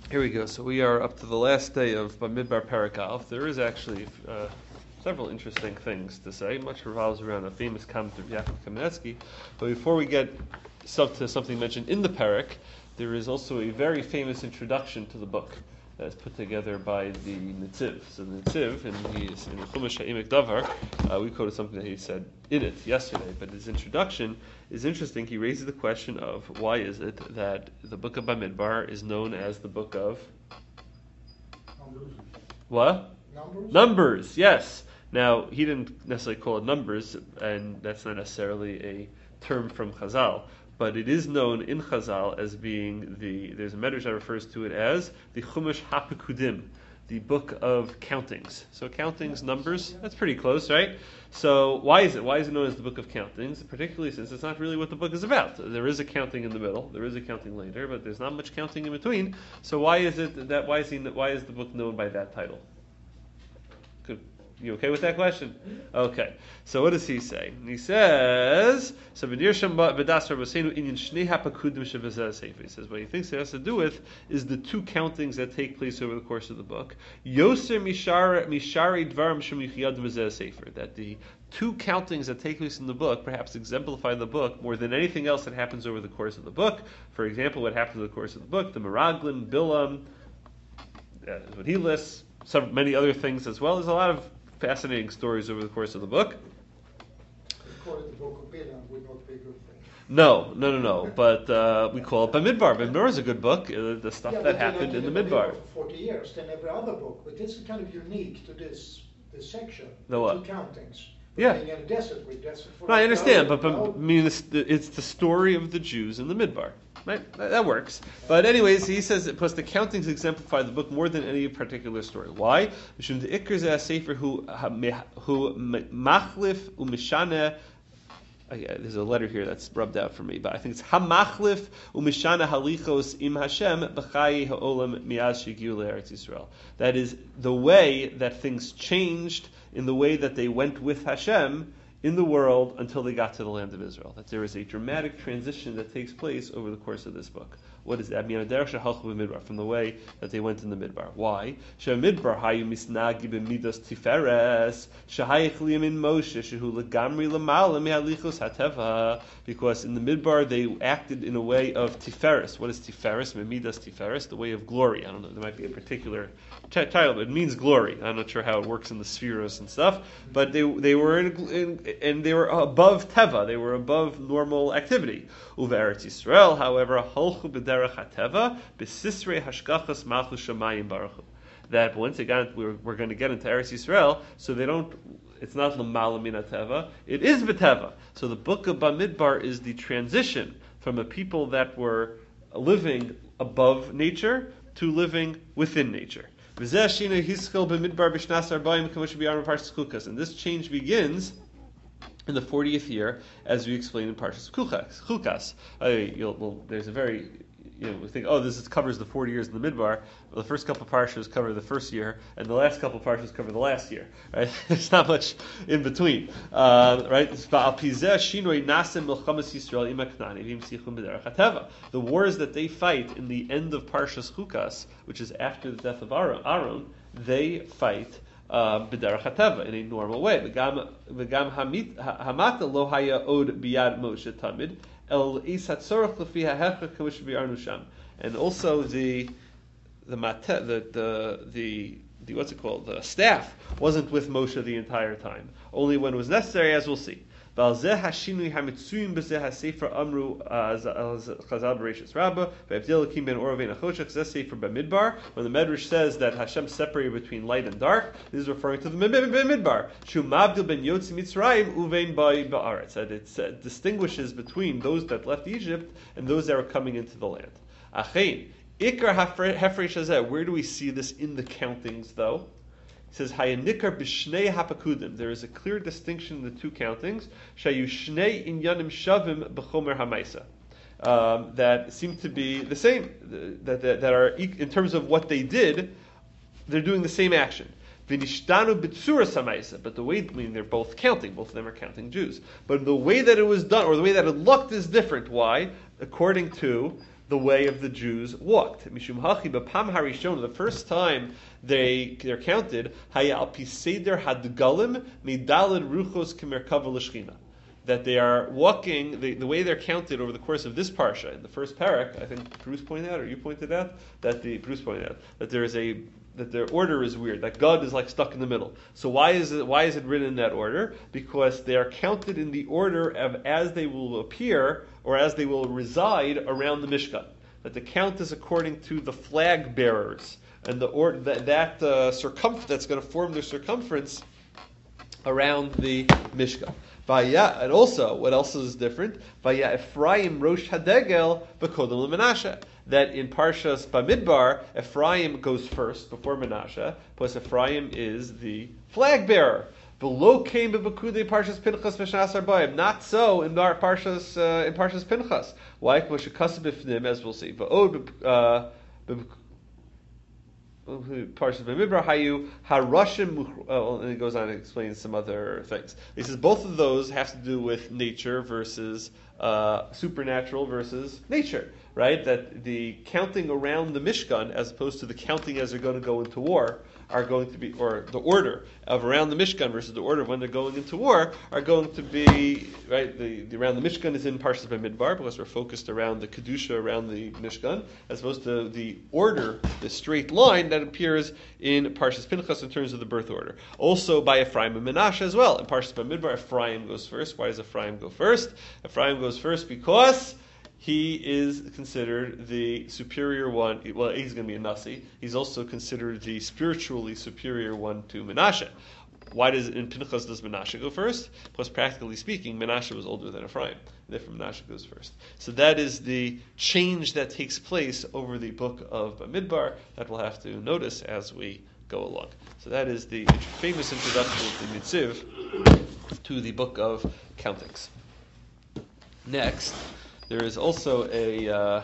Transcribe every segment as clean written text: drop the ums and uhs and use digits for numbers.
Here we go. So we are up to the last day of Bamidbar Perek Aleph. There is actually several interesting things to say. Much revolves around a famous comment of Yaakov Kamenetsky. But before we get to something mentioned in the Perek, there is also a very famous introduction to the book that's put together by the Netziv. So the Netziv, in the Chumash Ha'emek Davar, we quoted something that he said in it yesterday, but his introduction is interesting. He raises the question of why is it that the book of Bamidbar is known as the book of Numbers. what? Numbers? Numbers, yes. Now, he didn't necessarily call it numbers, and that's not necessarily a term from Chazal, but it is known in Chazal as being there's a medrash that refers to it as the Chumash HaPekudim, the book of countings. So countings, numbers, that's pretty close, right? So why is it? Why is it known as the book of countings? Particularly since it's not really what the book is about. There is a counting in the middle, there is a counting later, but there's not much counting in between. So why is the book known by that title? You okay with that question? Okay. So what does he say? He says, so he says what he thinks it has to do with is the two countings that take place over the course of the book. That the two countings that take place in the book perhaps exemplify the book more than anything else that happens over the course of the book. For example, what happens over the course of the book, the Meraglim, Bilam, what he lists, many other things as well. There's a lot of fascinating stories over the course of the book. Call it the book of Bilam would not be a good thing. No. But we call it Bamidbar. Bamidbar is a good book. The stuff that happened in the Midbar. For 40 years than every other book, but this is kind of unique to this section. The what? Two countings. Yeah. Being in a desert with desert for No, I understand, but I mean, it's the story of the Jews in the Midbar. Right? That works. But anyways, he says that plus the countings exemplify the book more than any particular story. Why? There's a letter here that's rubbed out for me, but I think it's Hamachlif Umishana Halichos Im Hashem B'chai Ha'olam Miaz Shegiu Le'Eretz Yisrael. That is the way that things changed in the way that they went with Hashem in the world until they got to the land of Israel. That there is a dramatic transition that takes place over the course of this book. What is that? From the way that they went in the Midbar. Why? Midbar hayu misnagi b'midas tiferes shehayich liyamin Moshe shehu legamri lamala mehalichos hateva. Because in the Midbar they acted in a way of tiferes. What is tiferes? Midas tiferes, the way of glory. I don't know. There might be a particular title, but it means glory. I'm not sure how it works in the spheres and stuff, but they were and they were above teva. They were above normal activity. Uva Eretz Yisrael, however, holchu b'derech hateva b'sisrei hashkachas malchus shamayim baruch. That once again we're going to get into Eretz Yisrael, so they don't. It's not l'mala min hateva. It is b'teva. So the book of Bamidbar is the transition from a people that were living above nature to living within nature. And this change begins in the 40th year, as we explained in Parshas Chukas. There's a very, we think, this covers the 40 years in the Midbar. Well, the first couple of Parshas cover the first year, and the last couple of Parshas cover the last year. Right? There's not much in between. Right? The wars that they fight in the end of Parshas Chukas, which is after the death of Aaron, they fight b'derech hateva in a normal way. V'gam hamata lo haya od biyad Moshe tamid el is hatzorach lefi hahechach k'mish b'yarnu sham. And also the what's it called? The staff wasn't with Moshe the entire time. Only when it was necessary, as we'll see. When the Medrash says that Hashem separated between light and dark, this is referring to the Midbar. That it distinguishes between those that left Egypt and those that were coming into the land. Where do we see this in the countings, though? It says, Hayanikar b'shnei hapakudim. There is a clear distinction in the two countings. Shayu shnei inyanim shavim b'chomer hamaisa. That seem to be the same. That are, in terms of what they did, they're doing the same action. V'nishtanu b'tzuras hamaisa. But the way, they're both counting. Both of them are counting Jews. But the way that it was done, or the way that it looked, is different. Why? According to the way of the Jews walked. Mishum hachi b'pam harishon, the first time they're counted, haya al pi seder hadgalim midalid ruchos kemerkava l'shchina. That they are walking, the way they're counted over the course of this parsha, in the first parak, I think Bruce pointed out, or you pointed out, that their order is weird, that God is like stuck in the middle. So why is it written in that order? Because they are counted in the order of as they will appear, or as they will reside around the Mishkan. That the count is according to the flag bearers, and that's going to form their circumference around the Mishkan. And also, what else is different? Vaya Ephraim Rosh Hadegel B'Kodem Menashe. That in Parshas Bamidbar, Ephraim goes first before Menashe, because Ephraim is the flag bearer. Below came b'Bekude Parshas Pinchas V'Shnas Arbaim. Not so in Parshas Pinchas. Why? Because Shekaseh B'Fnim, as we'll see. Parshas Bamidbar Hayu Harashim, and it goes on and explains some other things. He says both of those have to do with nature versus supernatural versus nature, right? That the counting around the Mishkan, as opposed to the counting as they're going to go into war, are going to be, or the order of around the Mishkan versus the order of when they're going into war, are going to be, right, the around the Mishkan is in Parshas Bamidbar, because we're focused around the Kedusha around the Mishkan, as opposed to the order, the straight line that appears in Parshas Pinchas in terms of the birth order. Also by Ephraim and Menashe as well. In Parshas Bamidbar, Ephraim goes first. Why does Ephraim go first? Ephraim goes first because he is considered the superior one. Well, he's going to be a Nasi. He's also considered the spiritually superior one to Menashe. Why in Pinchas does Menashe go first? Because practically speaking, Menashe was older than Ephraim. Therefore, Menashe goes first. So that is the change that takes place over the book of Bamidbar that we'll have to notice as we go along. So that is the famous introduction of the Mitziv to the book of Countings. Next, there is also a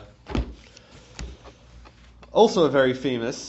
very famous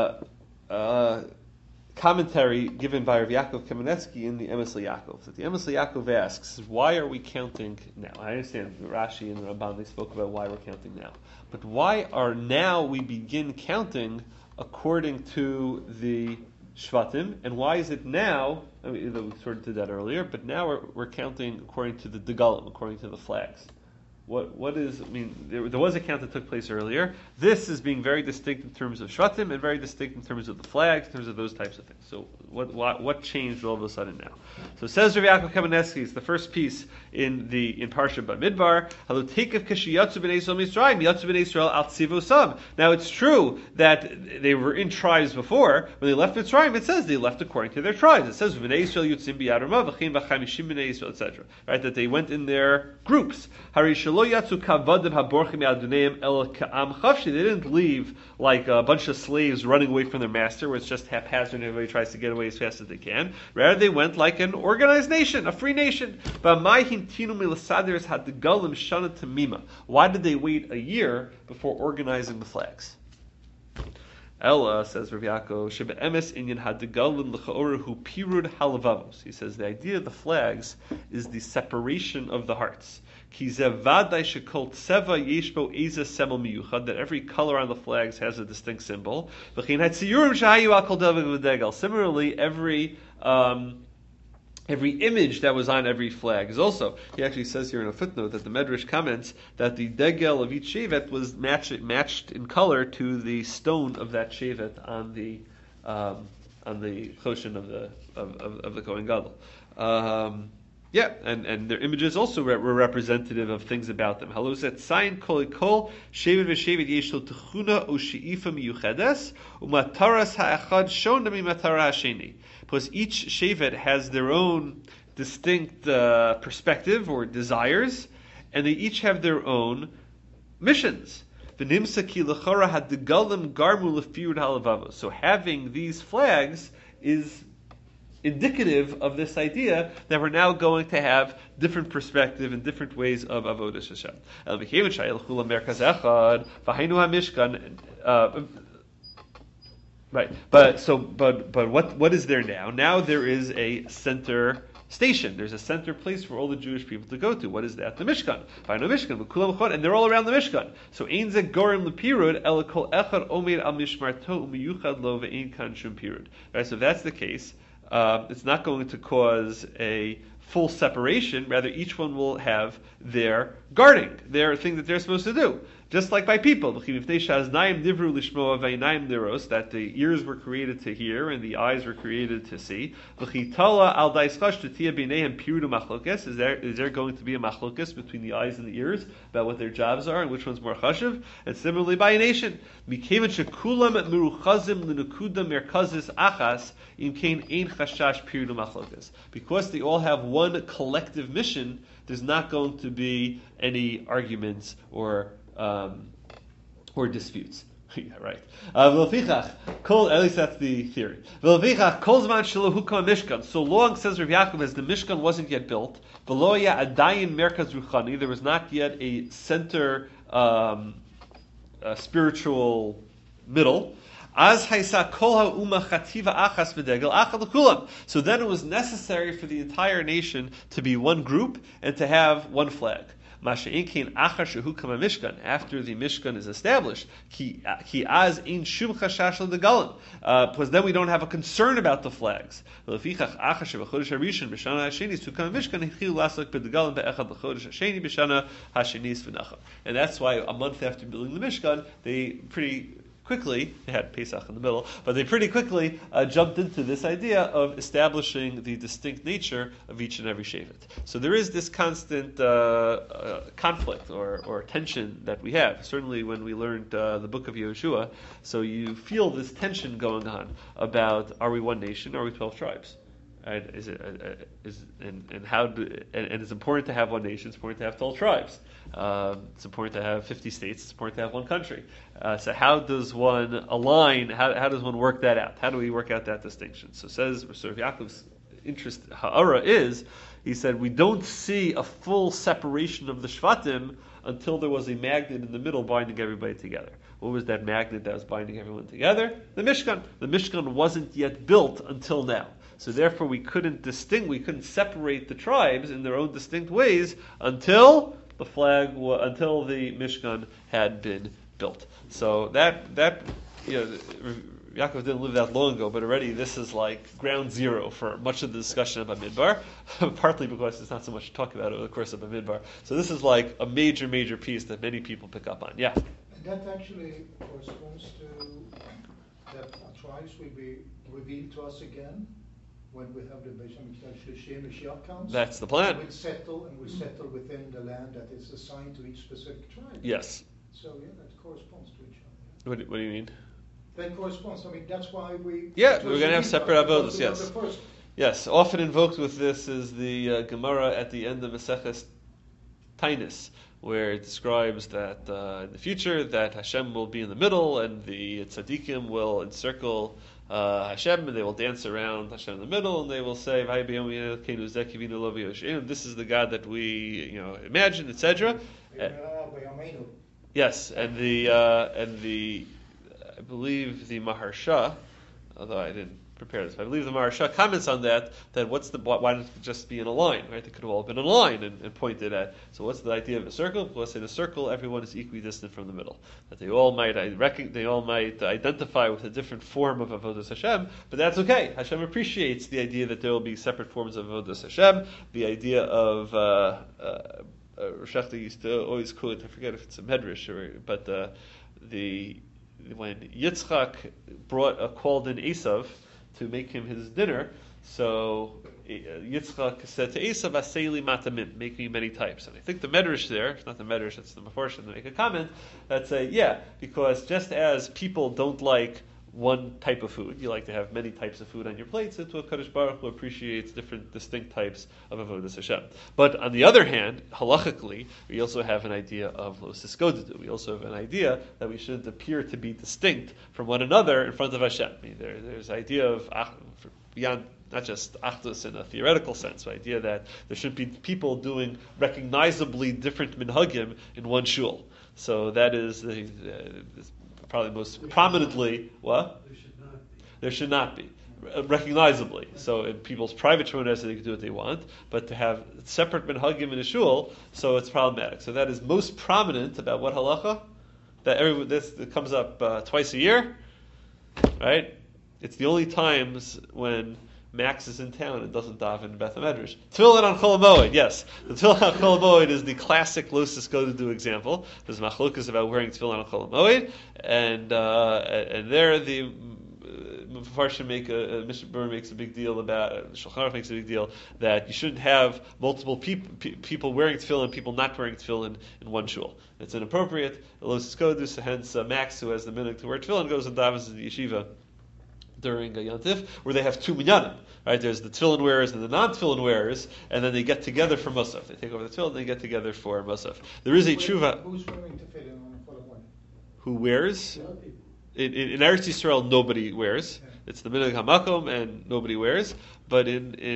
commentary given by Rav Yaakov Kamenetsky in the Emes LeYaakov. That the Emes LeYaakov asks, why are we counting now? I understand Rashi and Ramban, they spoke about why we're counting now. But why are now we begin counting according to the Shvatim, and why is it now, we sort of did that earlier, but now we're counting according to the Degalim, according to the flags. What is, I mean, there was a count that took place earlier. This is being very distinct in terms of Shvatim and very distinct in terms of the flags, in terms of those types of things. So what changed all of a sudden now? So it says Rav Yaakov Kamenetsky, it's the first piece in Parsha Bamidbar. Halu teikav kashiyatzu b'nei Yisrael Mitzrayim, yatzu b'nei Yisrael al tzivosam. Now it's true that they were in tribes before. When they left Mitzrayim, it says they left according to their tribes. It says b'nei Yisrael yutzim b'yad Ramah v'chein b'chamishim b'nei Yisrael, etc. Right, that they went in their groups. They didn't leave like a bunch of slaves running away from their master, where it's just haphazard and everybody tries to get away as fast as they can. Rather, they went like an organized nation, a free nation. Why did they wait a year before organizing the flags? Ella, says Rav Yaakov, he says the idea of the flags is the separation of the hearts. That every color on the flags has a distinct symbol. Similarly, every image that was on every flag is also. He actually says here in a footnote that the Medrash comments that the degel of each shevet was matched in color to the stone of that shevet on the choshen of the Kohen Gadol. And their images also were representative of things about them. Halozet sayin kol shevet v'shevet yesh lo techuna o she'ifa miyuchedes u'mataras ha'echad shona mi'matara ha'sheni. Because each shevet has their own distinct perspective or desires, and they each have their own missions. So having these flags is indicative of this idea that we're now going to have different perspective and different ways of avodas Hashem. Right, but what is there now? Now there is a center station. There's a center place for all the Jewish people to go to. What is that? The Mishkan. And they're all around the Mishkan. So ein ze gorim lepirud el kol echad omer al mishmarto umiyuchad lo ve'ein kan shum pirud. Right. So if that's the case, it's not going to cause a full separation. Rather, each one will have their guarding, their thing that they're supposed to do. Just like by people, that the ears were created to hear and the eyes were created to see. Is there going to be a machlokas between the eyes and the ears about what their jobs are and which one's more chashuv? And similarly by a nation. Because they all have one collective mission, there's not going to be any arguments or disputes. Yeah, right. At least that's the theory. So long, says Rav Yaakov, as the Mishkan wasn't yet built, there was not yet a center spiritual middle. So then it was necessary for the entire nation to be one group and to have one flag. After the Mishkan is established, because then we don't have a concern about the flags. And that's why a month after building the Mishkan, they pretty quickly, they had Pesach in the middle, but they pretty quickly jumped into this idea of establishing the distinct nature of each and every Shevet. So there is this constant conflict or tension that we have. Certainly when we learned the book of Yehoshua, so you feel this tension going on about, are we one nation, are we 12 tribes? Right? And it's important to have one nation, it's important to have 12 tribes. It's important to have 50 states, it's important to have one country. So how does one align, how does one work that out? How do we work out that distinction? So says Rav Yaakov's interest, ha'ara is, he said, we don't see a full separation of the Shvatim until there was a magnet in the middle binding everybody together. What was that magnet that was binding everyone together? The Mishkan. The Mishkan wasn't yet built until now. So therefore we couldn't separate the tribes in their own distinct ways until the Mishkan had been built. So that Yaakov didn't live that long ago, but already this is like ground zero for much of the discussion about Bamidbar, partly because there's not so much to talk about over the course of Bamidbar. So this is like a major, major piece that many people pick up on. Yeah? And that actually corresponds to that our tribes will be revealed to us again when we have the Beis Hamikdash Mashiach comes. That's the plan. We'll settle within the land that is assigned to each specific tribe. Yes. So yeah, that corresponds to each other. What do you mean? That corresponds. I mean, that's why we... Yeah, we're going to have separate avodas, yes. Yes, often invoked with this is the Gemara at the end of Maseches Tainis, where it describes that in the future that Hashem will be in the middle and the tzaddikim will encircle Hashem and they will dance around Hashem in the middle and they will say, this is the God that we imagine, etc. Yes, and the I believe the Maharsha, although I didn't prepare this, but I believe the Maharsha comments on that why didn't it just be in a line, right? They could have all been in a line and pointed at. So what's the idea of a circle? Well, let's say in a circle, everyone is equidistant from the middle. That they all might identify with a different form of Avodas Hashem, but that's okay. Hashem appreciates the idea that there will be separate forms of Avodas Hashem. The idea of Rosh used to always quote, I forget if it's a Medrash but when Yitzchak called in Esav to make him his dinner, so Yitzchak said to Esav, "Aseli matamim, make me many types." And I think the Medrash there, it's not the Medrash, it's the Mefarshim, to make a comment that say, because just as people don't like one type of food, you like to have many types of food on your plate, so to a Kadosh Baruch Hu appreciates different distinct types of Avodas Hashem. But on the other hand, halachically, we also have an idea of Lo Siskodedu. We also have an idea that we shouldn't appear to be distinct from one another in front of Hashem. I mean, there's idea of beyond not just achdus in a theoretical sense, the idea that there should be people doing recognizably different minhagim in one shul. So that is probably most prominently, what? There should not be. recognizably. So in people's private shmonas, they can do what they want, but to have separate minhagim in a shul, so it's problematic. So that is most prominent about what halacha? That this comes up twice a year, right? It's the only times when Max is in town and doesn't daven in Beth Medrash. Tefillin on Chol Hamoed, yes. The tefillin on Chol Hamoed is the classic Losis Go to do example. There's machlokas about wearing tefillin on Chol Hamoed, and there the Mepharshim Mishnah Berurah makes a big deal about, Shulchan Aruch makes a big deal that you shouldn't have multiple people wearing tefillin and people not wearing tefillin in one shul. It's inappropriate. Losis Go do, so hence Max, who has the minhag to wear tefillin, goes and davens in the yeshiva during a Yontif, where they have two minyanim, right? There's the tefillin wearers and the non-tefillin wearers, and then they get together for Musaf. They take over the tefillin, and they get together for Musaf. There is a tshuva. Who's wearing tefillin on the Chol Hamoed? Who wears? In Eretz Yisrael, nobody wears. Yeah. It's the minhag hamakom, and nobody wears. But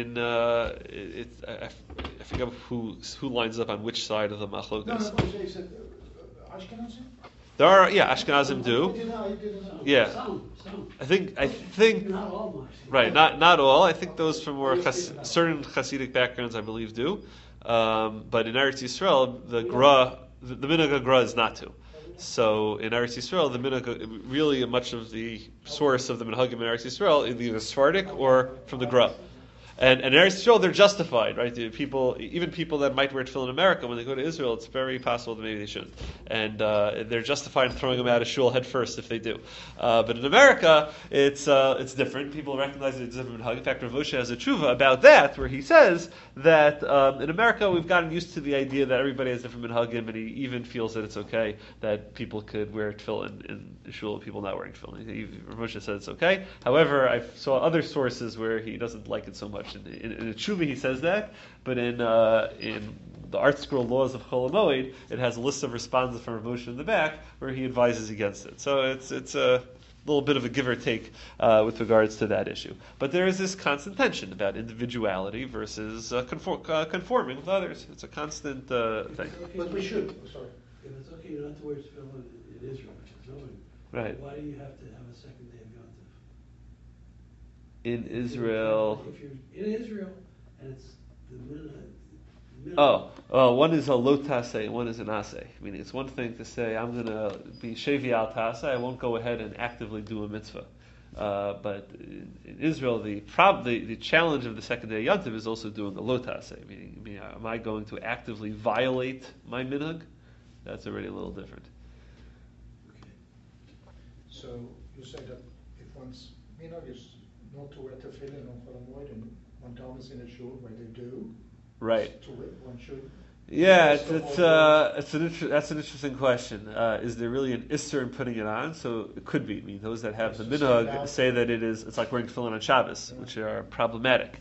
I forget who lines up on which side of the machlokas. No, you said Ashkenazim? There are, Ashkenazim do. I didn't know. Yeah. Some. I think Not all much. right, not all. I think those from more certain Hasidic backgrounds, I believe, do. But in Eretz Yisrael, the minhag gra is not to. So in Eretz Yisrael, the minhag, really much of the source of the minhagim in Eretz Yisrael is either Sephardic or from the gra. And in Eretz Yisrael, they're justified, right? Even people that might wear tefillin in America, when they go to Israel, it's very possible that maybe they shouldn't. And they're justified in throwing them out of shul head first if they do. But in America, it's different. People recognize it's different minhag. In fact, Rav Moshe has a tshuva about that, where he says that in America, we've gotten used to the idea that everybody has different minhagim, and he even feels that it's okay that people could wear tefillin in shul, people not wearing tefillin. Rav Moshe said it's okay. However, I saw other sources where he doesn't like it so much. In a tshuva he says that, but in the Art Scroll Laws of Chol Hamoed, it has a list of responses from Rav Moshe in the back where he advises against it. So it's a little bit of a give or take with regards to that issue. But there is this constant tension about individuality versus conforming with others. It's a constant thing. But we should. Sorry. If it's okay not to wear tefillin in Israel, which is knowing, Right. why do you have to have a second day of Yom Tov? In Israel. If you're in Israel and it's the minhag. One is a lo taseh, one is an aseh. Meaning it's one thing to say, I'm going to be shevi al taseh, I won't go ahead and actively do a mitzvah. But in Israel, the challenge of the second day of Yom Tov is also doing a lo taseh. Meaning, am I going to actively violate my minhag? That's already a little different. Okay. So you say that if one's minhag is not to wear tefillin on Chol Hamoed and one davens in a shul where they do, Right. to wear, one should. Yeah, that's an interesting question. Is there really an isser in putting it on? So it could be. I mean, those that have the minhag say that it's like wearing tefillin on Shabbos, which are problematic.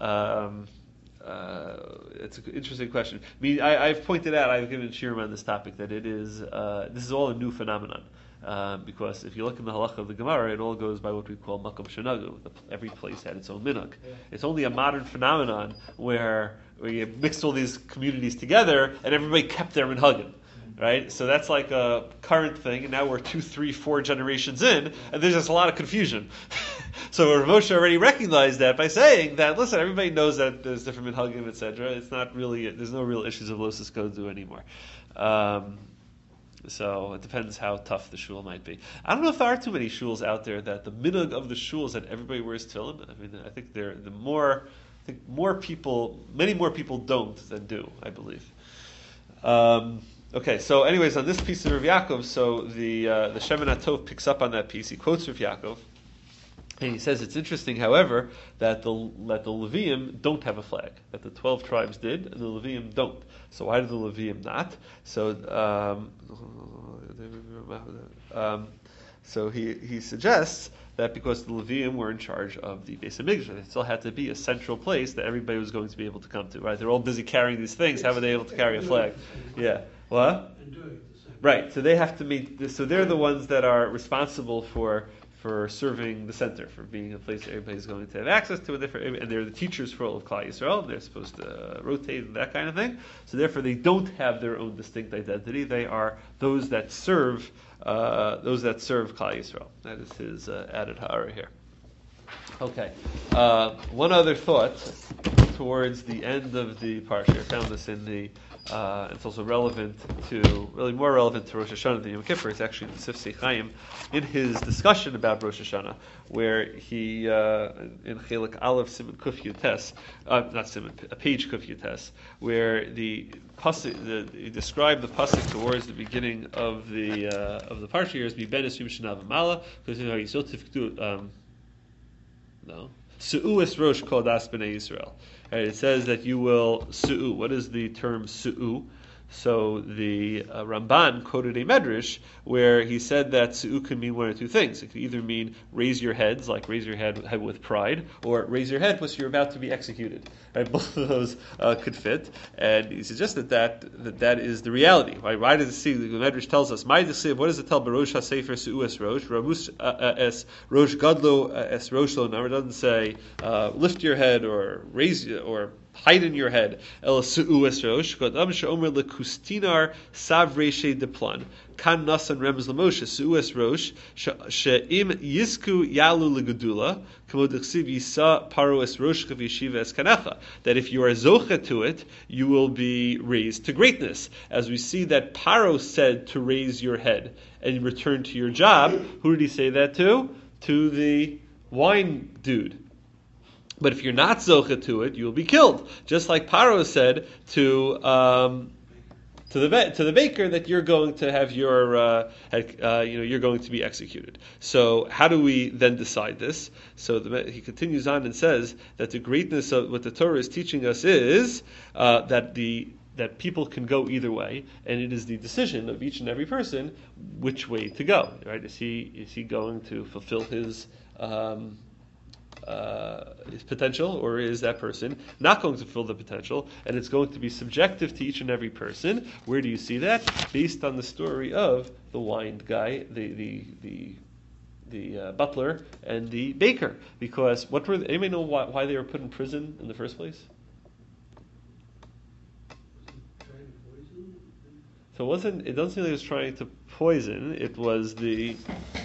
It's an interesting question. I mean, I've pointed out, I've given shiurim on this topic, that it is this is all a new phenomenon. Because if you look in the halacha of the Gemara, it all goes by what we call makom shenagu. Every place had its own minhag. Yeah. It's only a modern phenomenon where you mixed all these communities together and everybody kept their minhagim. Right? So that's like a current thing, and now we're 2, 3, 4 generations in, and there's just a lot of confusion. So Rav Moshe already recognized that by saying that, listen, everybody knows that there's different minhagim, etc. It's not really, there's no real issues of losis kodu anymore. So it depends how tough the shul might be. I don't know if there are too many shuls out there that the minhag of the shul is that everybody wears tefillin. I mean, I think many more people don't than do, I believe. Okay, so anyways, on this piece of Rav Yaakov, so the Shemin HaTov picks up on that piece. He quotes Rav Yaakov, and he says it's interesting, however, that the Levium don't have a flag, that the 12 tribes did, and the Levium don't. So why do the Levium not? So he suggests that because the Levium were in charge of the Beis HaMikdash, it still had to be a central place that everybody was going to be able to come to. Right? They're all busy carrying these things. How were they able to carry a flag? Yeah. What? Right. So they have to meet. So they're the ones that are responsible for serving the center, for being a place everybody's going to have access to, and they're the teachers for all of Klal Yisrael. They're supposed to rotate and that kind of thing. So therefore, they don't have their own distinct identity. They are those that serve Klal Yisrael. That is his added ha'ara here. Okay. One other thought towards the end of the parsha. I found this in the. It's also relevant really more relevant to Rosh Hashanah than Yom Kippur. It's actually in Sifsei Chaim in his discussion about Rosh Hashanah, where he in Chelik Aleph Siman Kuf Yutes, not Siman, a page Kuf Yutes, where the pasuk, he described the pasuk towards the beginning of the parsha here as Ben Esrim Shana V'Mala, because no. Su'u es rosh kol das b'nei Yisrael. It says that you will su'u. What is the term su'u? So the Ramban quoted a medrash where he said that su'u can mean one or two things. It could either mean raise your heads, like raise your head with pride, or raise your head because you're about to be executed. Right? Both of those could fit. And he suggested that is the reality. Right? Why does it see? The medrash tells us, what does it tell? Barosh HaSefer su'u es rosh, Ramus es rosh gadlo es rosh lo. Now it doesn't say lift your head or raise or hide in your head. El su'u es rosh. Godam she'omer lekustinar savreshe deplan. Kan nasan remez lemoshe su'u es rosh. She'im yisku yalu legedula. Kamo d'chsiv yisa paro es rosh v'yeshiva es kanecha. That if you are zocha to it, you will be raised to greatness. As we see that Paro said to raise your head and return to your job. Who did he say that to? To the wine dude. But if you're not zocha to it, you will be killed. Just like Paro said to the baker that you're going to have your you're going to be executed. So how do we then decide this? So he continues on and says that the greatness of what the Torah is teaching us is that people can go either way, and it is the decision of each and every person which way to go. Right? Is he going to fulfill his potential, or is that person not going to fulfill the potential, and it's going to be subjective to each and every person? Where do you see that? Based on the story of the wine guy, the butler, and the baker. Because anybody know why they were put in prison in the first place? So it doesn't seem like it was trying to poison. It was the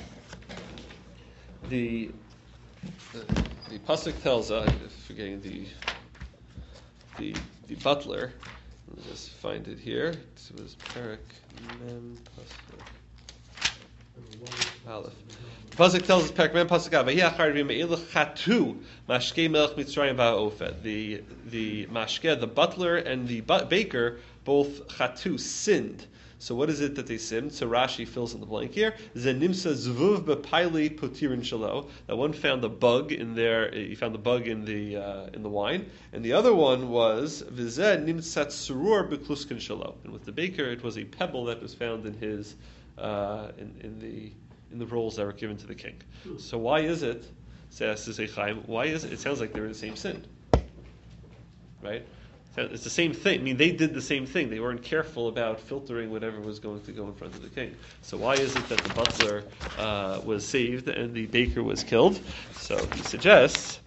pasuk tells us, forgetting the butler. Let me just find it here. It was Perak Mem Pasuk Aleph. The pasuk tells us Perak Mem Pasuk Aleph. Chatu Mashke Melech Mitzrayim Va'ofed. The mashke, the butler, and the baker both chatu sinned. So what is it that they sinned? So Rashi fills in the blank here. Zenimsa zvuv b'paili potirin shalo. That one found a bug in there. He found the bug in the wine, and the other one was v'zeh nimsat surur b'kluskin shalo. And with the baker, it was a pebble that was found in his in the rolls that were given to the king. So why is it? Says Chaim. Why is it? It sounds like they're the same sin, right? It's the same thing. I mean, they did the same thing. They weren't careful about filtering whatever was going to go in front of the king. So why is it that the butler was saved and the baker was killed? So he suggests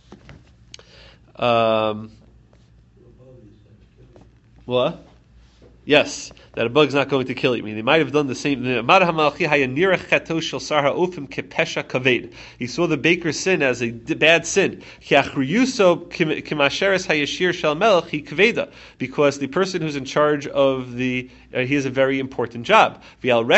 what? Yes, that a bug's not going to kill you. I mean, they might have done the same. He saw the baker's sin as a bad sin. Because the person who's in charge of he has a very important job. And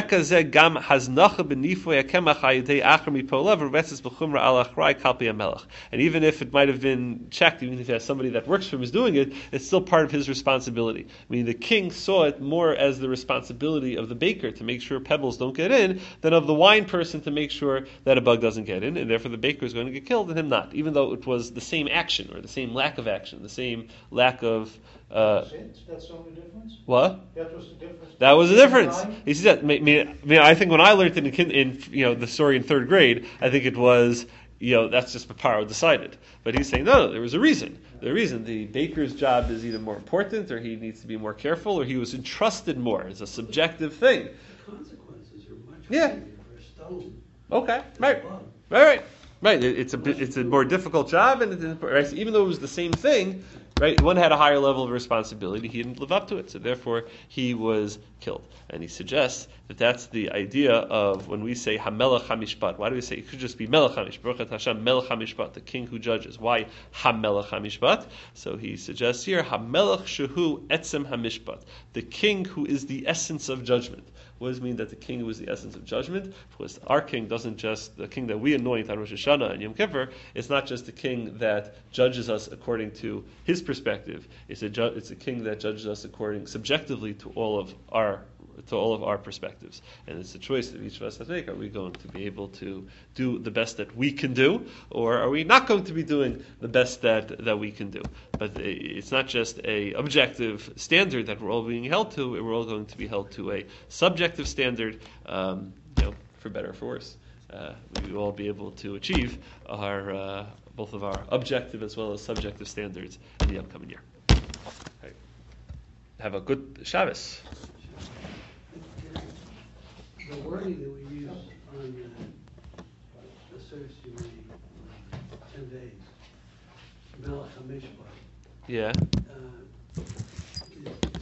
even if it might have been checked, even if he has somebody that works for him is doing it, it's still part of his responsibility. I mean, the king saw it more as the responsibility of the baker to make sure pebbles don't get in than of the wine person to make sure that a bug doesn't get in, and therefore the baker is going to get killed and him not, even though it was the same action or the same lack of action, the same lack of That's the only difference? What? That was the difference. That was the difference. He said, I think when I learned it in the story in third grade, I think it was, that's just what Paro decided. But he's saying, no, there was a reason. The reason, the baker's job is either more important, or he needs to be more careful, or he was entrusted more. It's a subjective thing. The consequences are much Yeah. greater for a stone. Okay, than a right. bug. Right. It's a more difficult job, and even though it was the same thing, right? One had a higher level of responsibility. He didn't live up to it, so therefore he was killed. And he suggests that that's the idea of when we say Hamelech HaMishpat. Why do we say it could just be Melech HaMishpat? Baruch Hashem Melech HaMishpat, the king who judges. Why Hamelech HaMishpat? So he suggests here Hamelech Shehu Etzem HaMishpat, the king who is the essence of judgment. What does it mean that the king was the essence of judgment? Because our king doesn't just, the king that we anoint on Rosh Hashanah and Yom Kippur, it's not just the king that judges us according to his perspective. It's a king that judges us according subjectively to all of our perspectives. And it's a choice that each of us has to make. Are we going to be able to do the best that we can do, or are we not going to be doing the best that we can do? But it's not just a objective standard that we're all being held to, we're all going to be held to a subjective standard, for better or for worse. We will all be able to achieve our both of our objective as well as subjective standards in the upcoming year. Okay. Have a good Shabbos. The wording that we use on the service you made 10 days, Melech HaMishpat. Yeah.